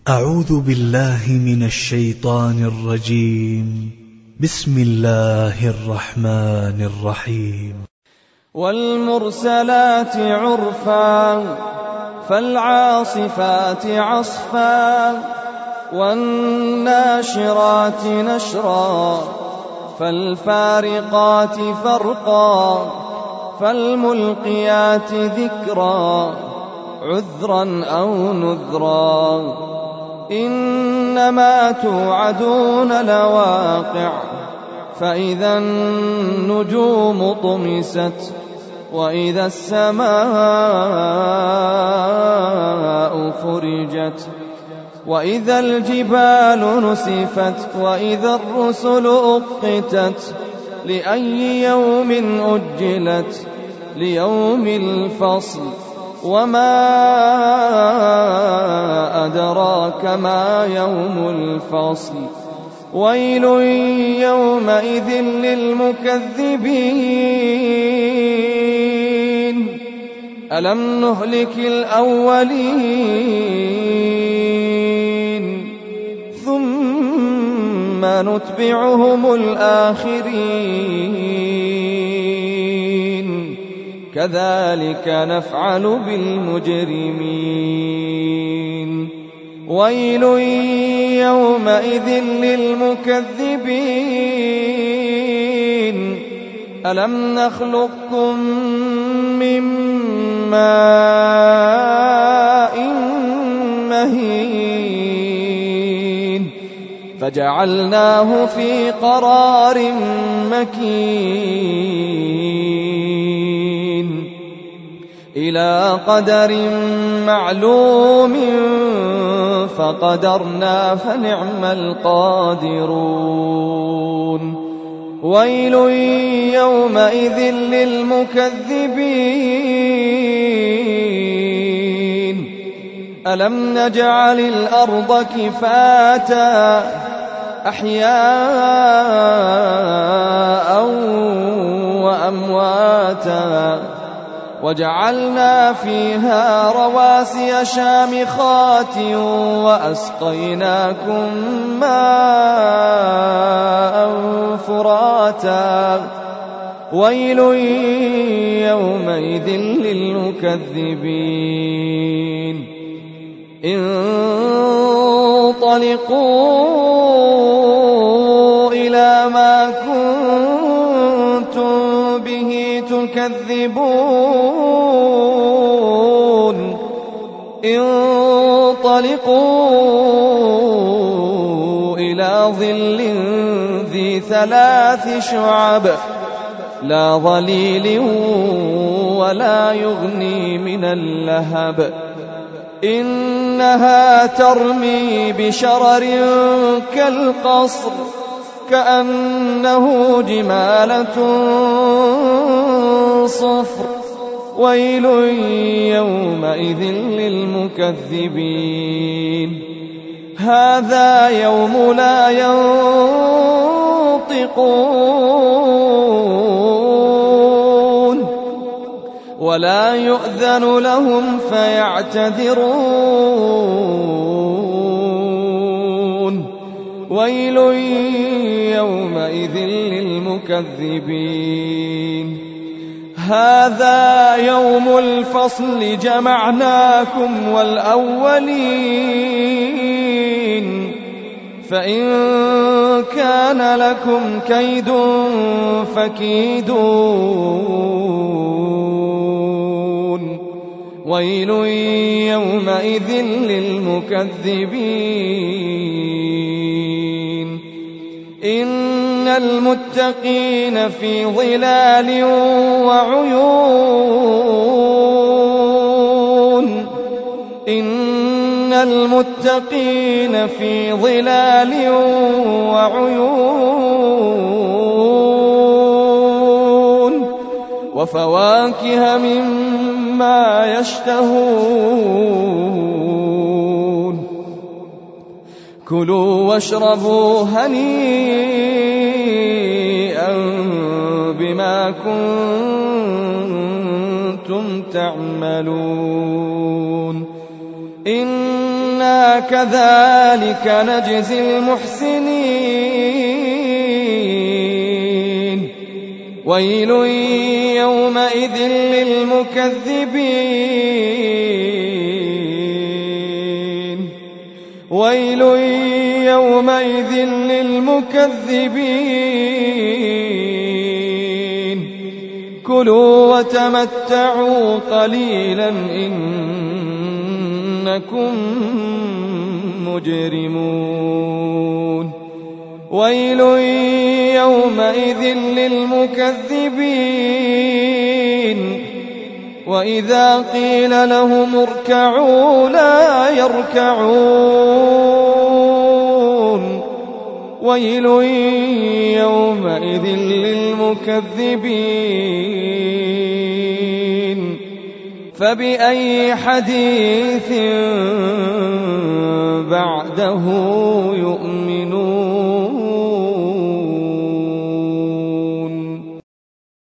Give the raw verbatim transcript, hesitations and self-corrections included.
أعوذ بالله من الشيطان الرجيم. بسم الله الرحمن الرحيم. والمرسلات عرفا فالعاصفات عصفا والناشرات نشرا فالفارقات فرقا فالملقيات ذكرا عذرا أو نذرا إنما توعدون لواقع فإذا النجوم طمست وإذا السماء فرجت وإذا الجبال نسفت وإذا الرسل أقتت لأي يوم أجلت ليوم الفصل وما أدراك ما يوم الفصل ويل يومئذ للمكذبين ألم نهلك الأولين ثم نتبعهم الآخرين كذلك نفعل بالمجرمين ويل يومئذ للمكذبين ألم نخلقكم من ماء مهين فجعلناه في قرار مكين إلى قدر معلوم فقدرنا فنعم القادرون ويل يومئذ للمكذبين ألم نجعل الأرض كفاتا أحياء وأمواتا وجعلنا فيها رواسي شامخات وأسقيناكم ماء فراتا ويل يومئذ للمكذبين انطلقوا إلى ما كنتم به تكذبون انطلقوا إلى ظل ذي ثلاث شعب لا ظليل ولا يغني من اللهب إنها ترمي بشرر كالقصر كأنه جمالة صفر ويل يومئذ للمكذبين هذا يوم لا ينطقون ولا يؤذن لهم فيعتذرون ويل يومئذ للمكذبين هذا يوم الفصل جمعناكم والأولين فإن كان لكم كيد فكيدون ويل يومئذ للمكذبين إن المتقين في ظلال وعيون إن المتقين في ظلال وعيون وفواكه مما يشتهون كلوا واشربوا هنيئا بما كنتم تعملون إن إنا كذلك نجزي المحسنين ويل يومئذ للمكذبين ويل يومئذ للمكذبين كلوا وتمتعوا قليلا إنكم مجرمون ويل يومئذ للمكذبين وإذا قيل لهم اركعوا لا يركعون ويل يومئذ للمكذبين فبأي حديث بعده يؤمنون